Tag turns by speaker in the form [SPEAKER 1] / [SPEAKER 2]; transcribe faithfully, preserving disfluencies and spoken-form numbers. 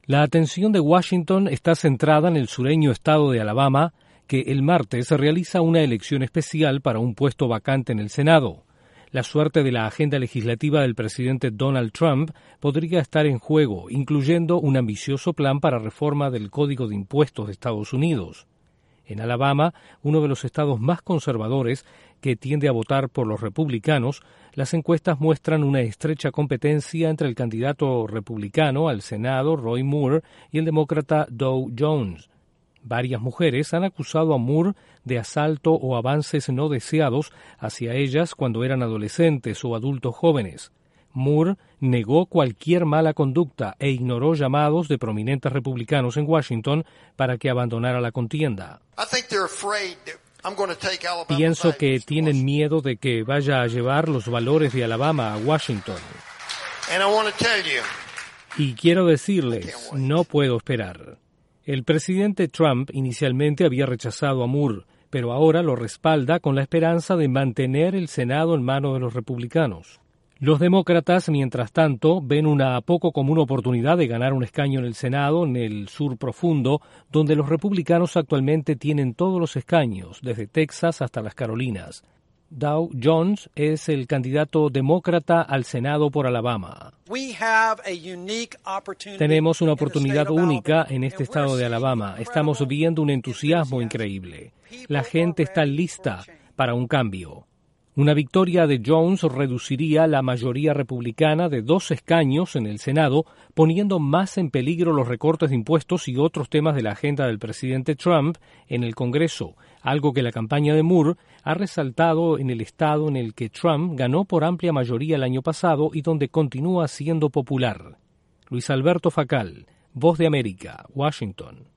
[SPEAKER 1] La atención de Washington está centrada en el sureño estado de Alabama, que el martes realiza una elección especial para un puesto vacante en el Senado. La suerte de la agenda legislativa del presidente Donald Trump podría estar en juego, incluyendo un ambicioso plan para reforma del Código de Impuestos de Estados Unidos. En Alabama, uno de los estados más conservadores que tiende a votar por los republicanos, las encuestas muestran una estrecha competencia entre el candidato republicano al Senado, Roy Moore, y el demócrata Dow Jones. Varias mujeres han acusado a Moore de asalto o avances no deseados hacia ellas cuando eran adolescentes o adultos jóvenes. Moore negó cualquier mala conducta e ignoró llamados de prominentes republicanos en Washington para que abandonara la contienda. Pienso que tienen miedo de que vaya a llevar los valores de Alabama a Washington. Y quiero decirles, no puedo esperar. El presidente Trump inicialmente había rechazado a Moore, pero ahora lo respalda con la esperanza de mantener el Senado en manos de los republicanos. Los demócratas, mientras tanto, ven una poco común oportunidad de ganar un escaño en el Senado, en el sur profundo, donde los republicanos actualmente tienen todos los escaños, desde Texas hasta las Carolinas. Dow Jones es el candidato demócrata al Senado por Alabama. Tenemos una oportunidad única en este estado de Alabama. Estamos viendo un entusiasmo increíble. La gente está lista para un cambio. Una victoria de Jones reduciría la mayoría republicana de dos escaños en el Senado, poniendo más en peligro los recortes de impuestos y otros temas de la agenda del presidente Trump en el Congreso, algo que la campaña de Moore ha resaltado en el estado en el que Trump ganó por amplia mayoría el año pasado y donde continúa siendo popular. Luis Alberto Facal, Voz de América, Washington.